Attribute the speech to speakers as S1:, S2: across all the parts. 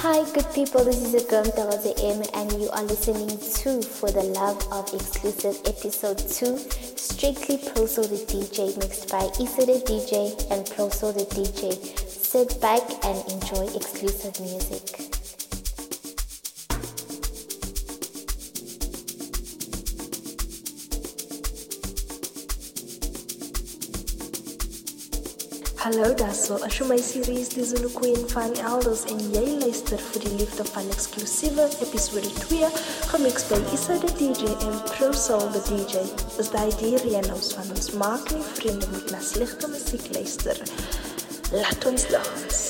S1: Hi, good people. This is your girl Mtalaze M, and you are listening to For the Love of Exclusive Episode 2, strictly Proso the DJ, mixed by Issa the DJ and Proso the DJ. Sit back and enjoy exclusive music.
S2: Hallo daarso, as jy my series Die Zulu Queen van Elders en jy luister vir die liefde van exclusieve episode 2 gemixt by Issa the DJ en Pro Soul the DJ is die renos van ons maak nie vriende moet na slegte musiek luister. Laat ons dans.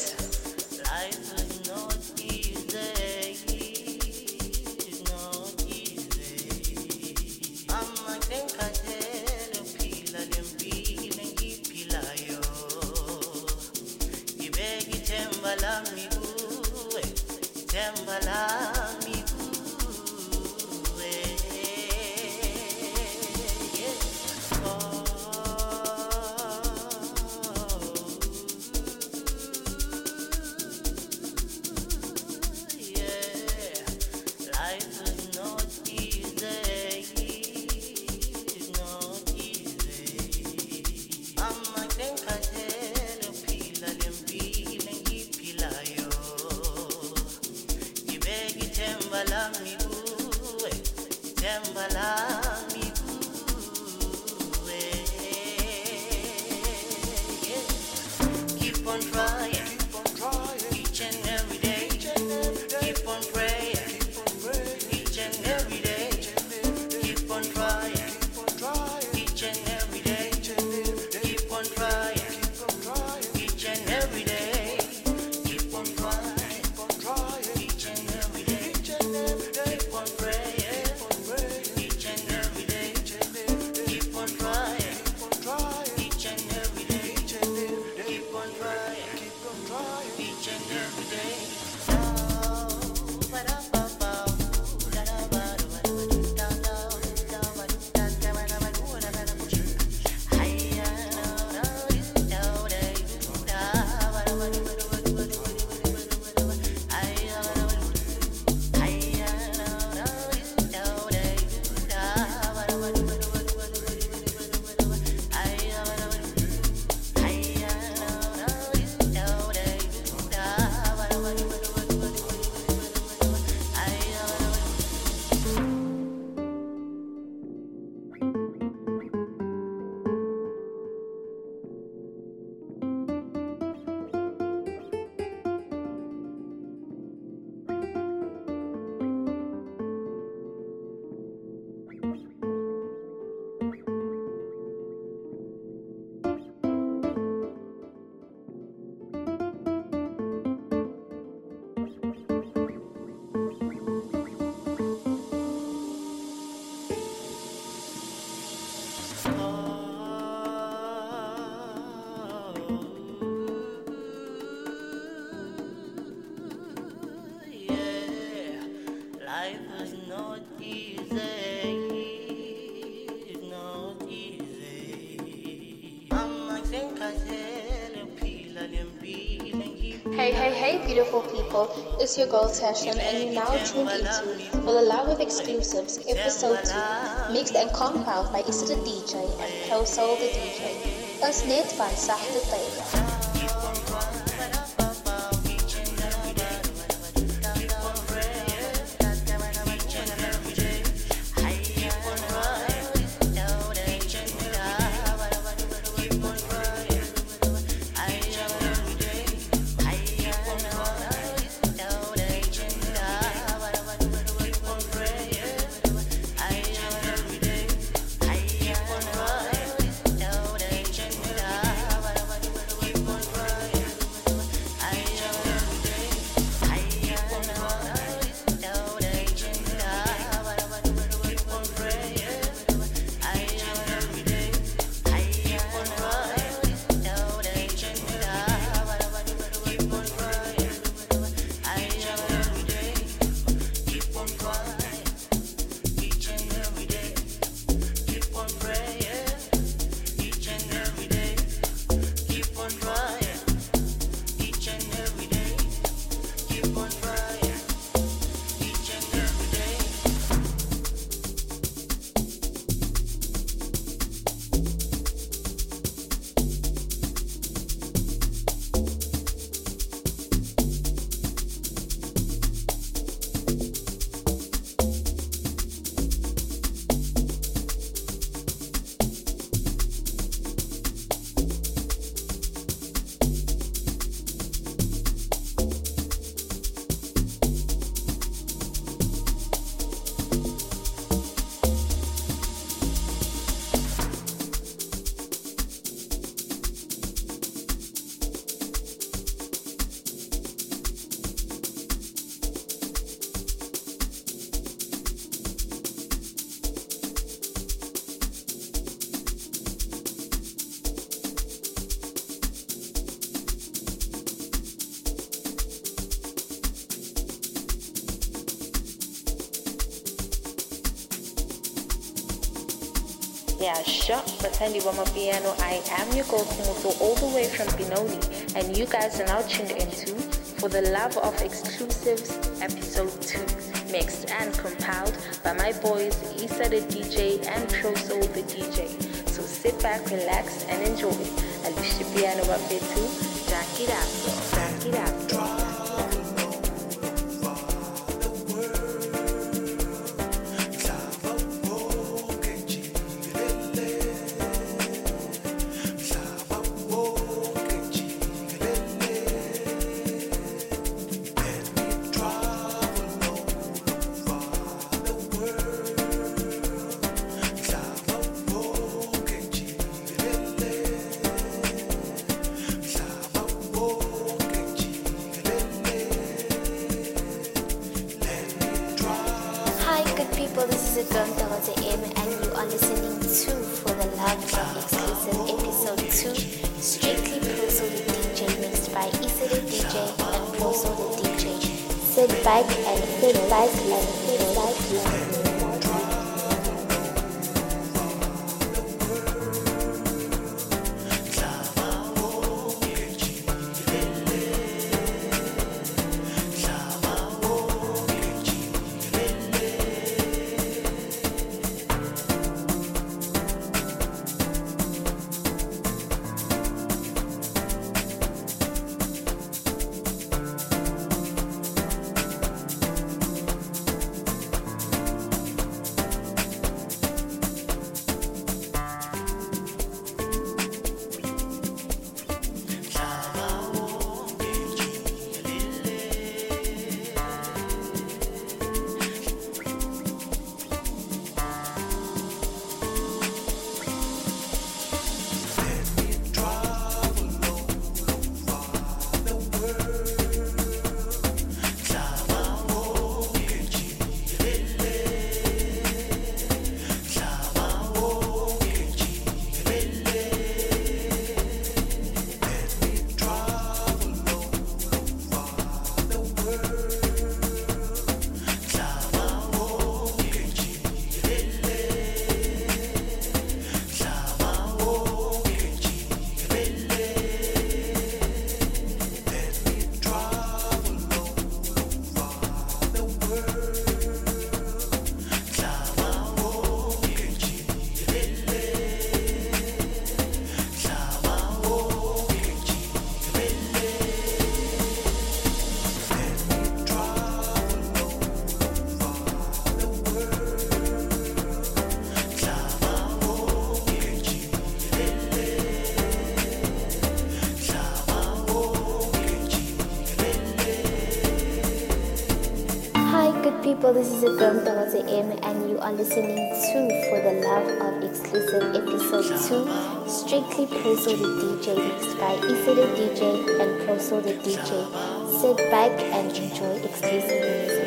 S1: Hey, beautiful people, it's your girl Tasha, and you're now tuned into For the Love of Exclusives, Episode 2, mixed and compiled by Issa the DJ and Pro Soul the DJ. Ons net van sagte tye.
S3: Yeah, sure. Bathandi Wama Piano. I am your girl Kumuto all the way from Benoni, and you guys are now tuned into For the Love of Exclusives Episode 2, mixed and compiled by my boys Issa the DJ and Pro Soul the DJ. So sit back, relax, and enjoy. Alicia Piano Wafetu, Jack it up.
S1: This is Agam Dawata M, and you are listening to For the Love of Exclusive Episode 2, strictly Pro Soul the DJ, mixed by Issa the DJ and Pro Soul the DJ. Sit back and enjoy. People, this is Agam Dawata M, and you are listening to For the Love of Exclusive Episode 2, strictly Pro Soul the DJ, mixed by Issa the DJ and Pro Soul the DJ. Sit back and enjoy exclusive music.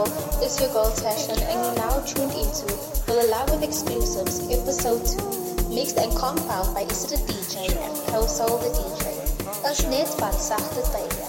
S3: people, it's your girl Tasha, and you're now tuned into For the Love of Exclusives, Episode 2, mixed and compiled by Issa the DJ and Pro Soul the DJ. Is net van sagte tye.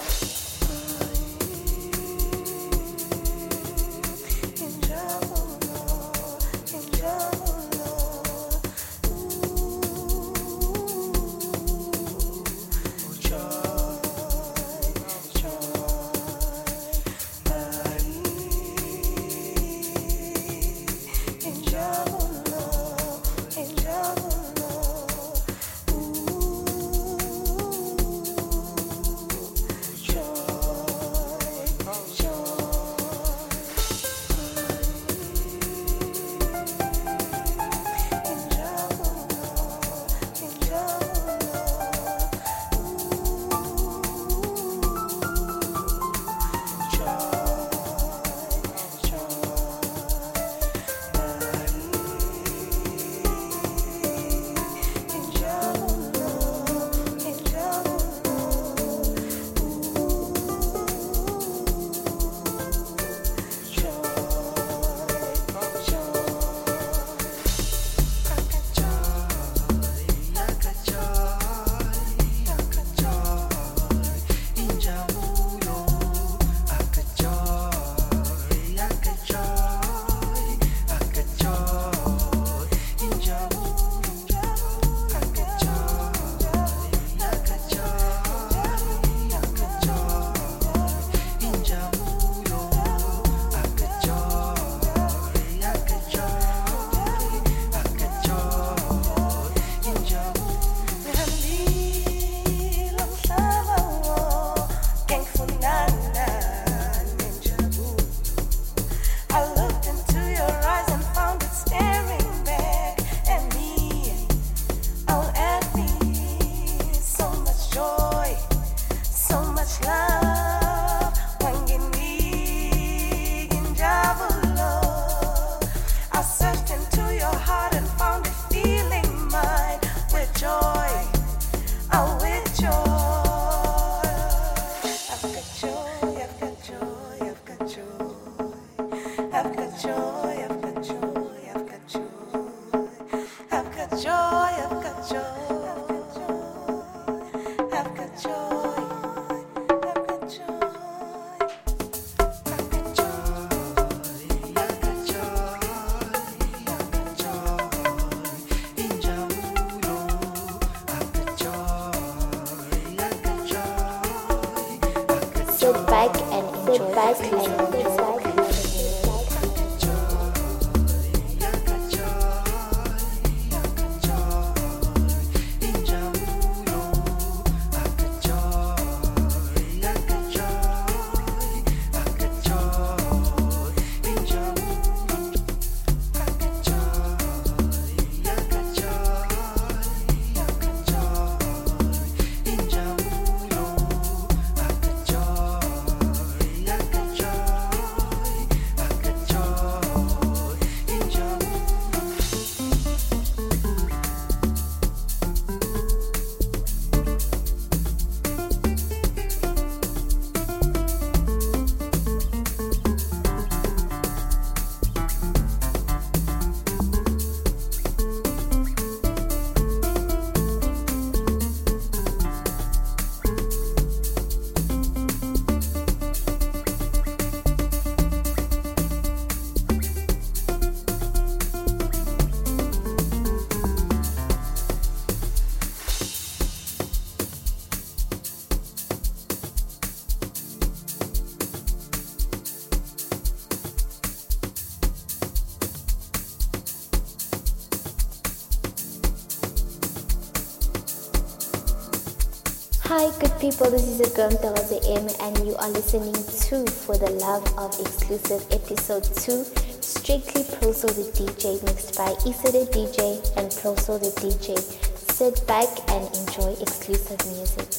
S1: Hi good people, this is your girl Mtagaze M and you are listening to For the Love of Exclusive Episode 2, strictly Pro Soul the DJ, mixed by Issa the DJ and Pro Soul the DJ. Sit back and enjoy exclusive music.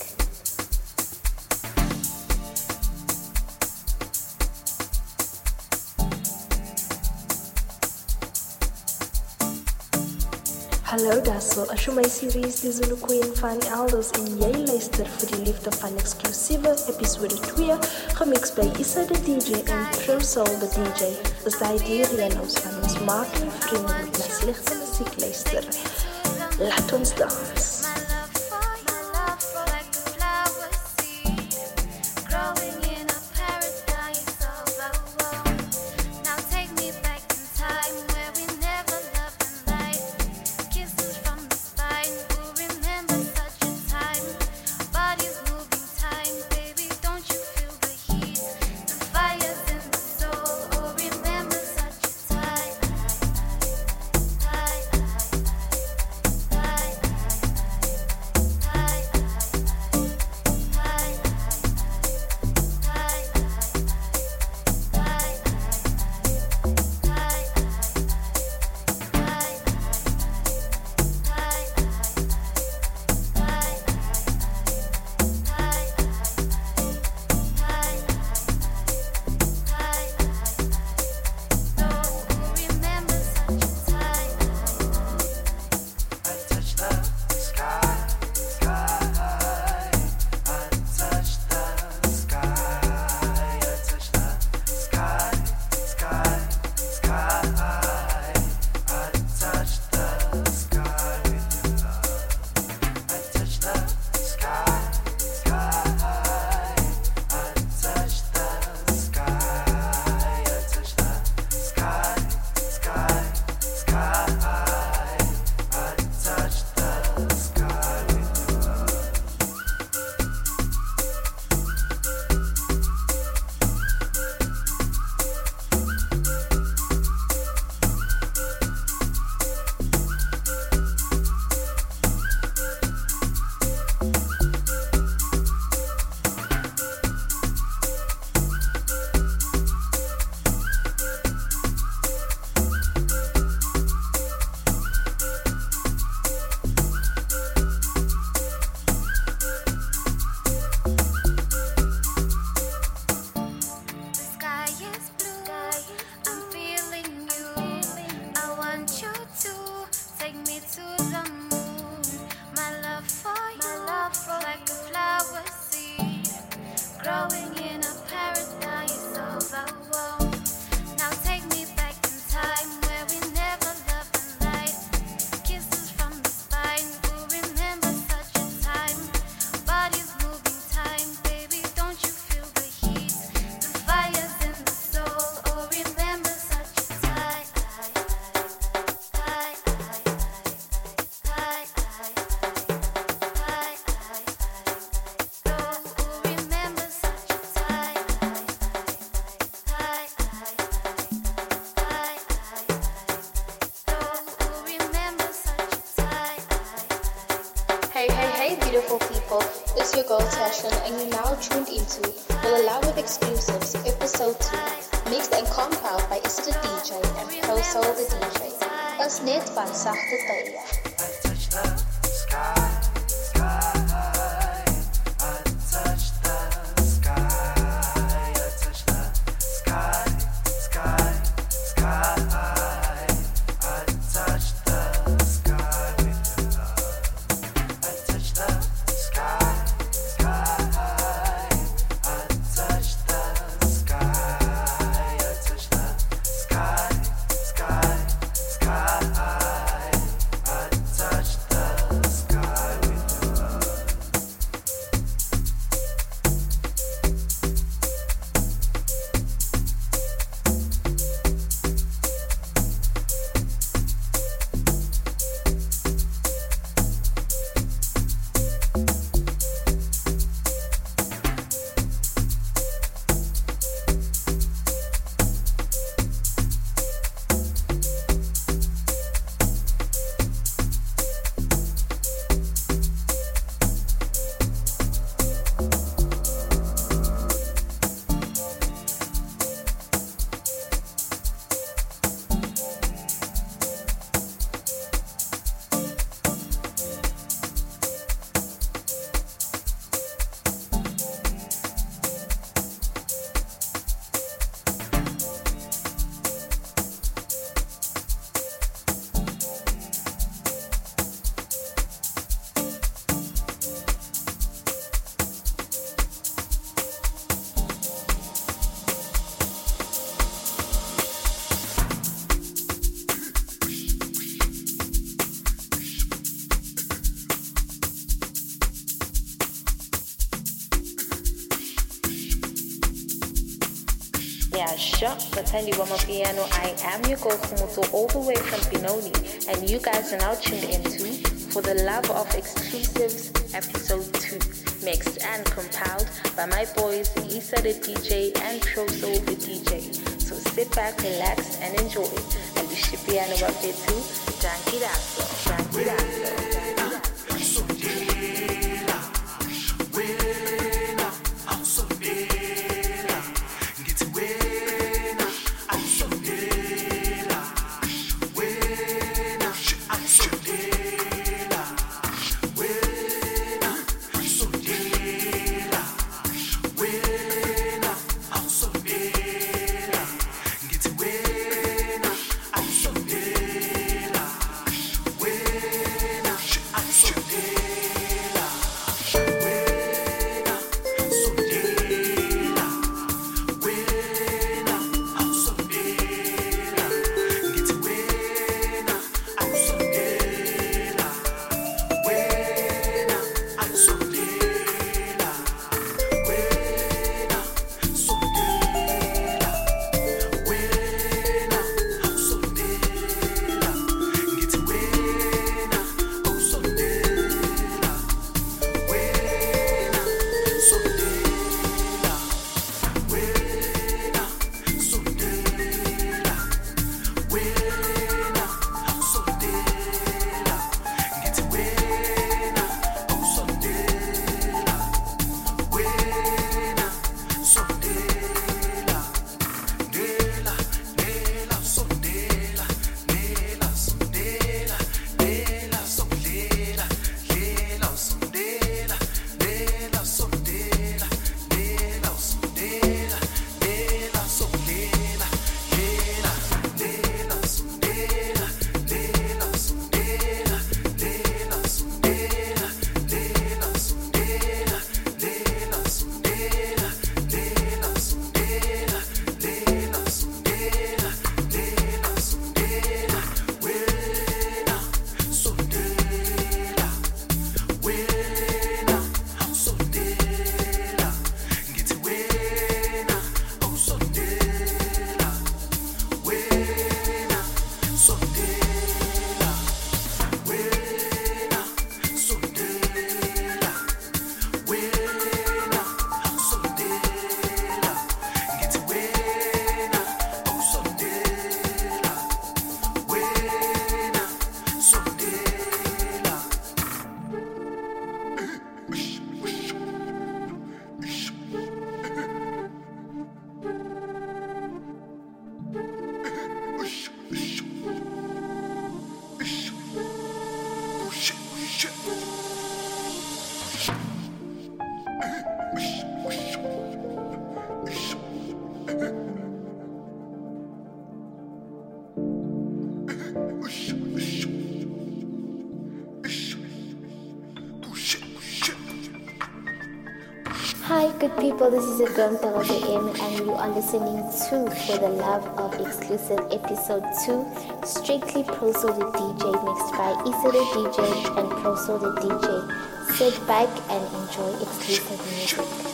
S2: Hallo daarso, as jy my series Die Zulu Queen van Elders en jy luister vir die liefde van eksklusiewe episode 2 gemixt by Issa the DJ en Pro Soul the DJ. Is die idee ons van ons maak en vrienden met na slegte muziek luister. Laat ons dans.
S3: Beautiful people, it's your girl Tasha and you're now tuned into For the Love of Exclusives episode 2, mixed and compiled by Issa the DJ and Pro Soul the DJ. Ons net van sagte tye. Sure, Batandi Wamapiano, I am your girl Kumuto all the way from Benoni, and you guys are now tuned into For the Love of Exclusives Episode 2, mixed and compiled by my boys Issa the DJ and Proso the DJ. So sit back, relax, and enjoy. And Bishipiano Bapetu, Jankidaso, Jankidaso.
S1: Hi, good people, this is your girl Mtagaze M, and you are listening to For the Love of Exclusive Episode 2, strictly Proso the DJ, mixed by Issa the DJ and Proso the DJ. Sit back and enjoy exclusive music.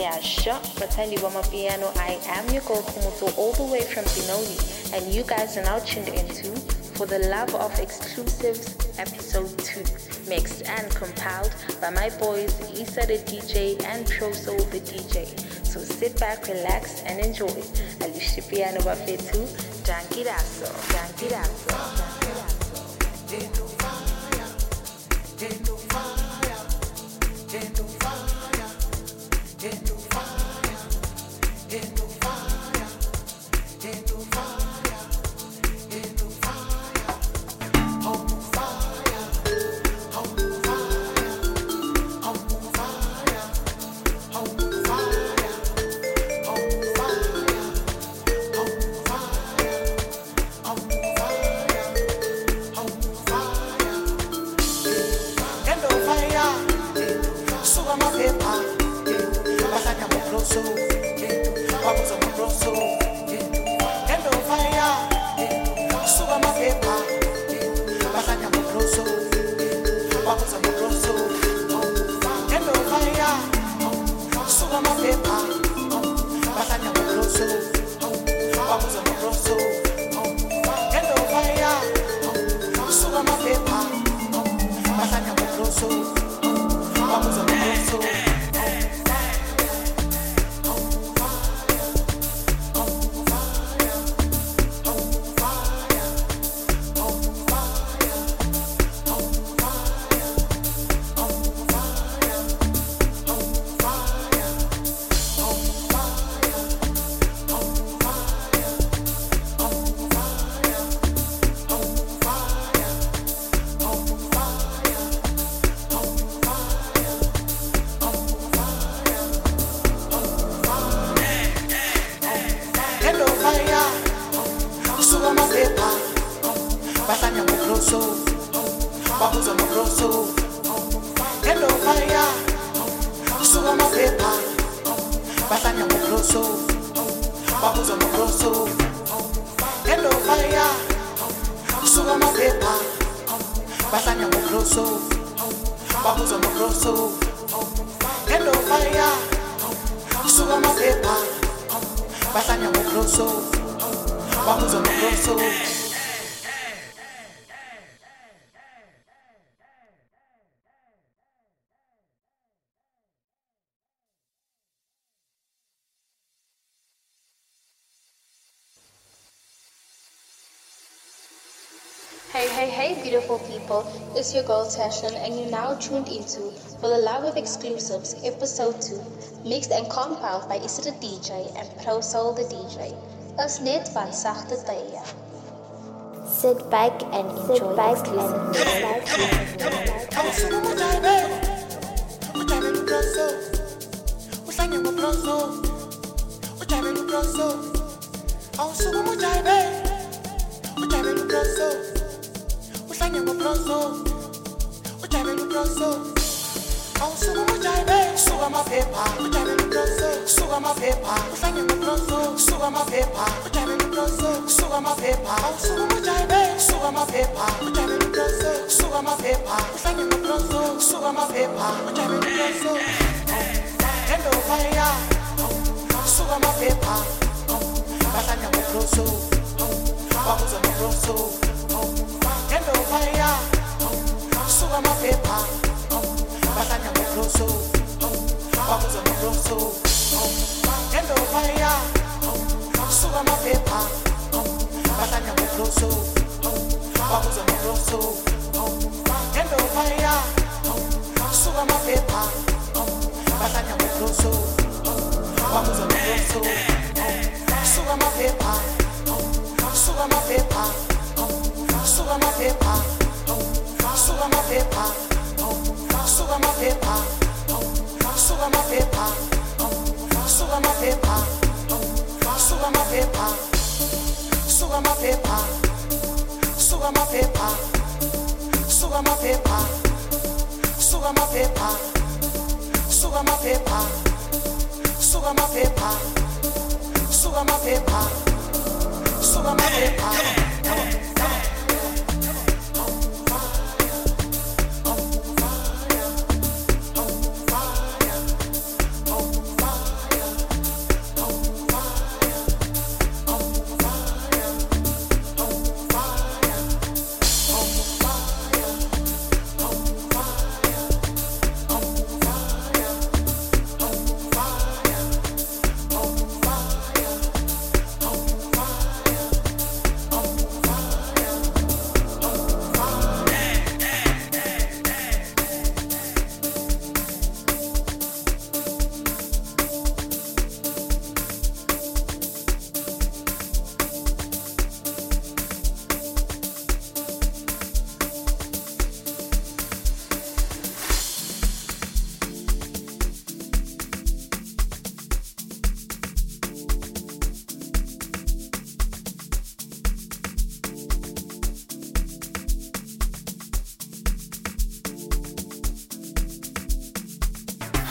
S3: Yeah, sure. Batandi Piano. I am your girl Kumuto, all the way from Benoni, and you guys are now tuned into For the Love of Exclusives, Episode 2, mixed and compiled by my boys Issa the DJ and Proso the DJ. So sit back, relax, and enjoy. Alicia Piano Bafetu, Jankiraso, Jankiraso, Jankiraso.
S1: Hey, beautiful people. It's your girl Tashan, and you're now tuned into For the Love of Exclusives, Episode 2, mixed and compiled by Issa the DJ and Pro Soul the DJ. Is net van sagte tye.
S2: Sit back and enjoy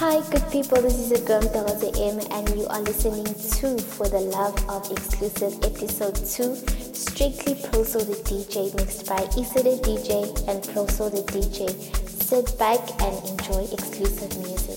S1: Hi, good people. This is your girl Mtagaze M, and you are listening to For the Love of Exclusive Episode 2, strictly Proso the DJ, mixed by Issa the DJ and Proso the DJ. Sit back and enjoy exclusive music.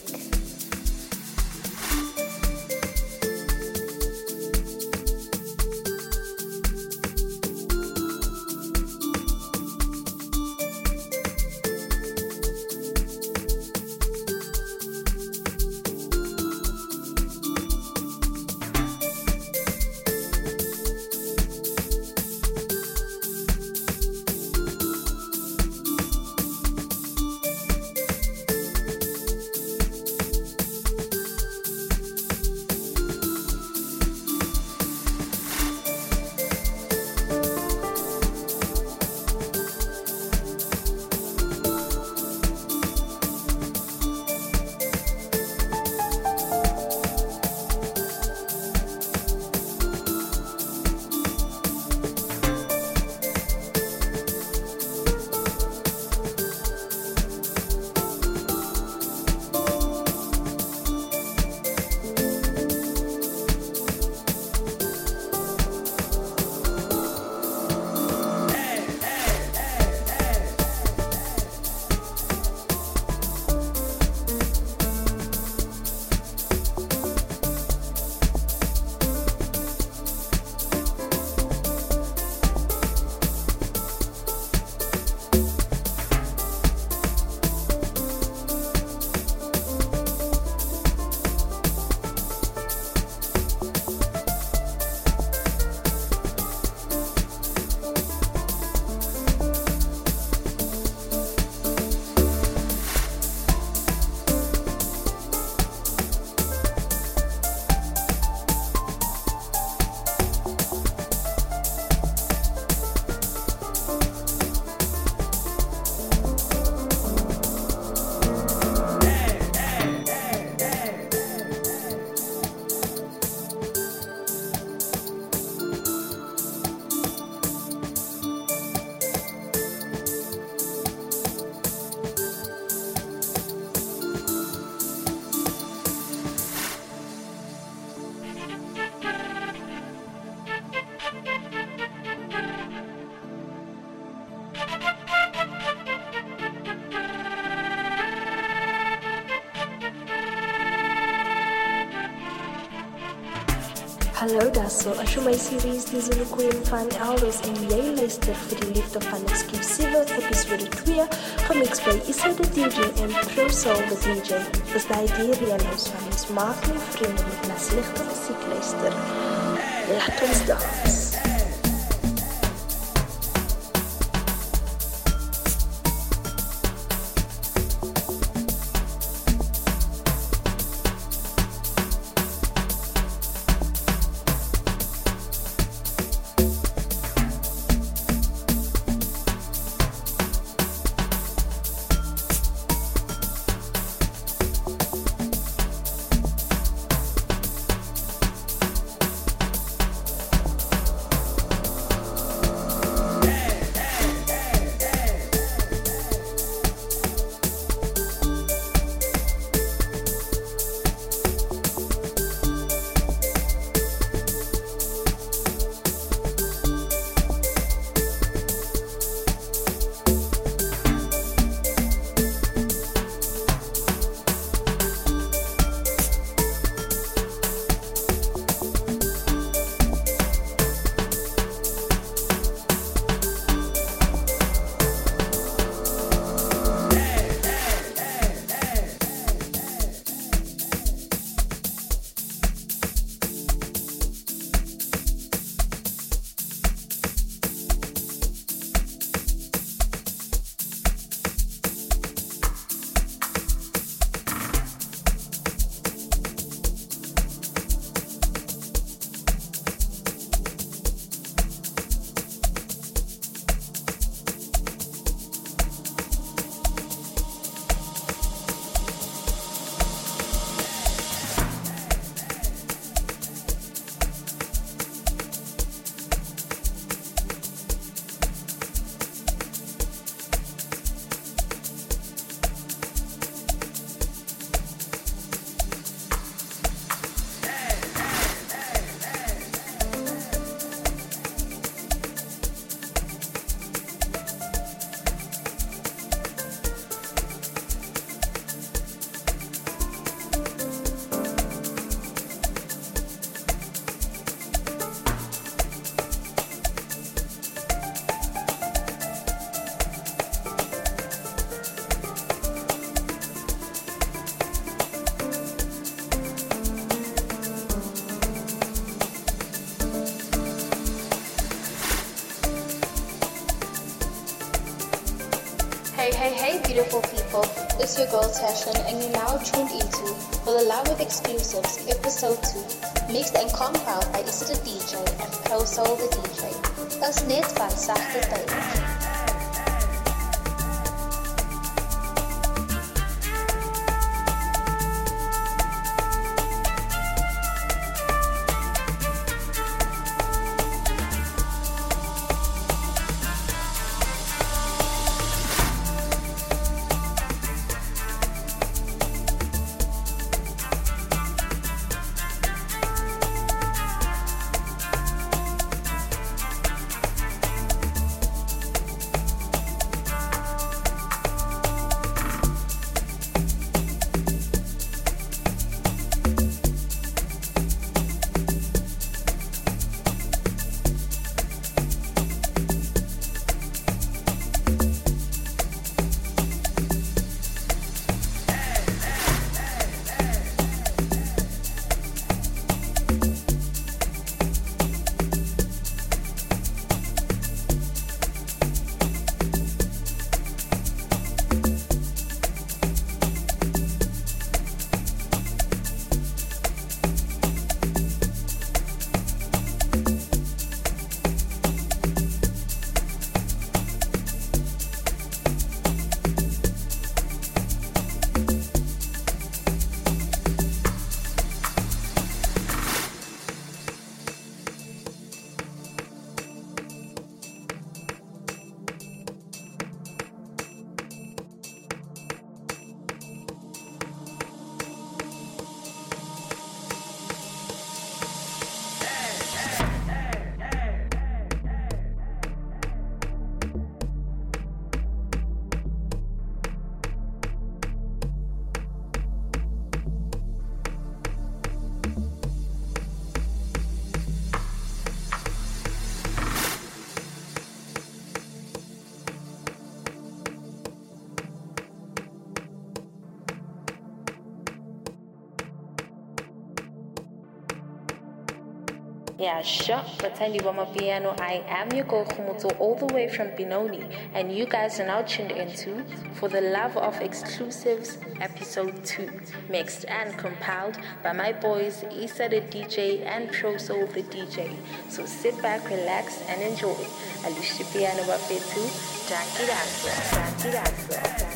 S2: Hallo daarso, as jy my series die Zulu Queen van Elders en jy luister vir die liefde van exclusieve episode 2 gemixt by Issa the DJ en Pro Soul the DJ. Dis die dierreënhuis van ons maak my vriende met na slegte muziek luister. Laat ons dans.
S3: Hey, beautiful people. It's your girl Tashin, and you're now tuned into For the Love of Exclusives, Episode 2, mixed and compiled by Issa the DJ and Pro Soul the DJ. Is net van sagte tyd. Yeah, sure. Batandi Bama Piano. I am your girl Khumuto, all the way from Benoni, and you guys are now tuned into For the Love of Exclusives, Episode 2, mixed and compiled by my boys Issa the DJ and Pro Soul the DJ. So sit back, relax, and enjoy. Alicia Piano Bafetu, Jackie Dancer.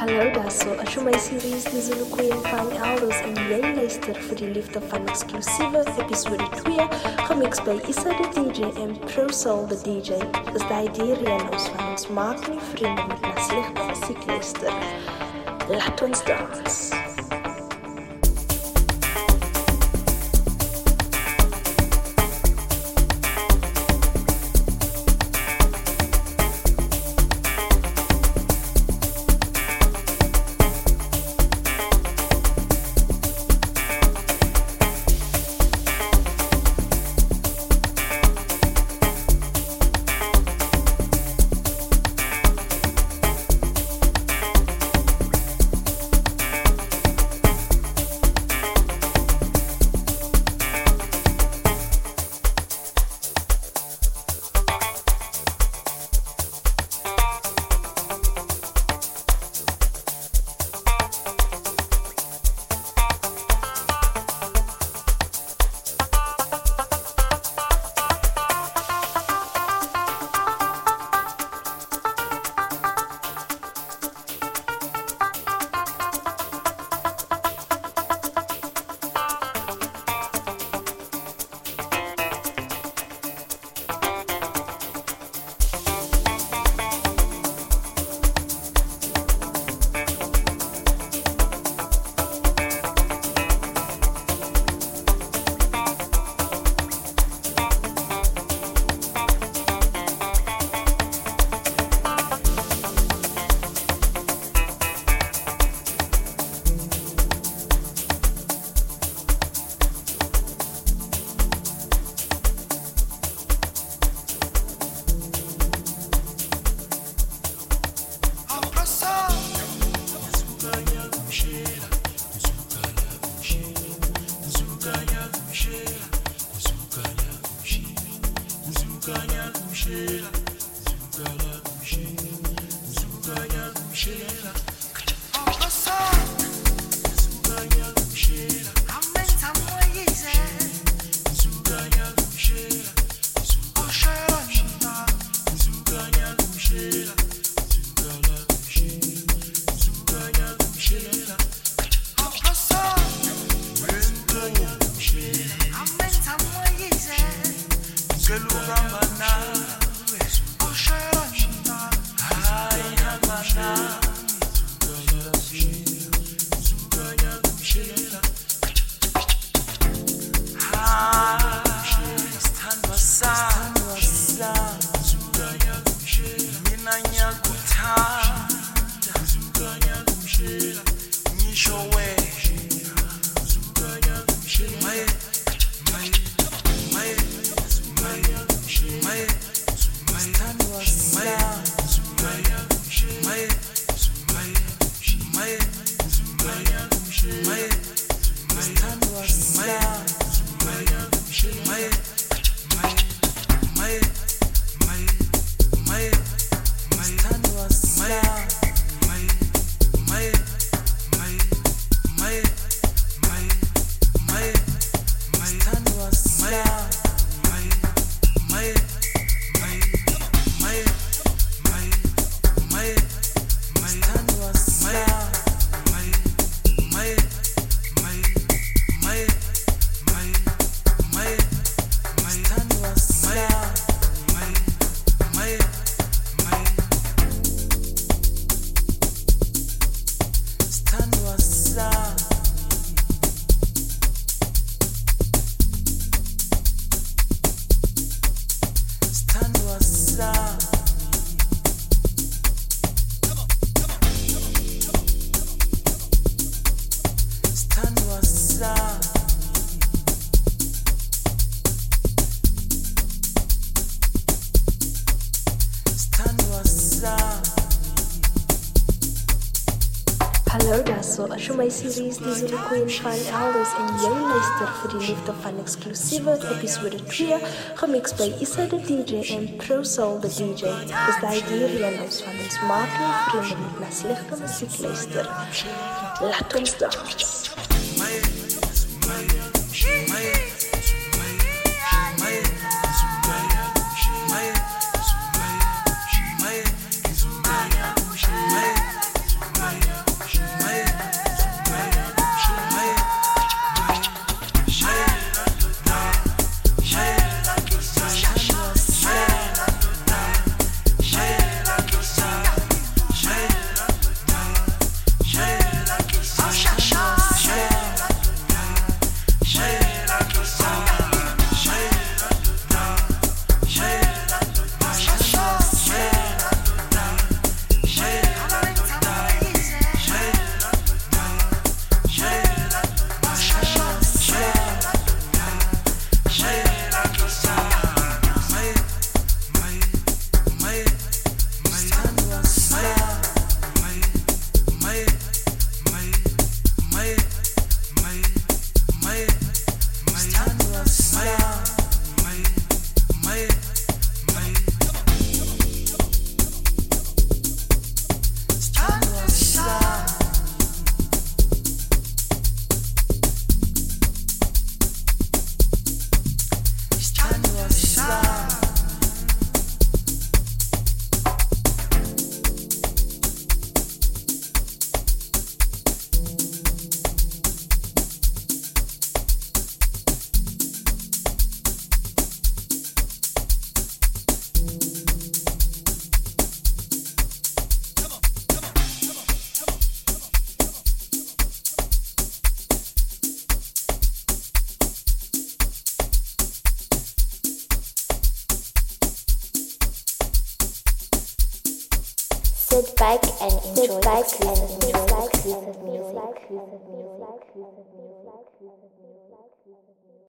S2: Hallo daarso, as jy my series die Zulu Queen van Elders en jy luister vir die liefde van eksklusiewe episode 2 gemixt by Issa the DJ en Pro Soul the DJ. Is die reënous van ons maak nie vriende met na slegte musiek luister. Laat ons dans. So, as jy my series die Zulu Queen van Elders en jy luister vir die liefde van eksklusiewe episode 2 gemixt by Issa the DJ en Pro Soul the DJ. Is die reënous van ons maak nie vriende met na slegte musiek luister. Laat ons dans.
S4: Maya.
S1: Sit back and enjoy exclusive music.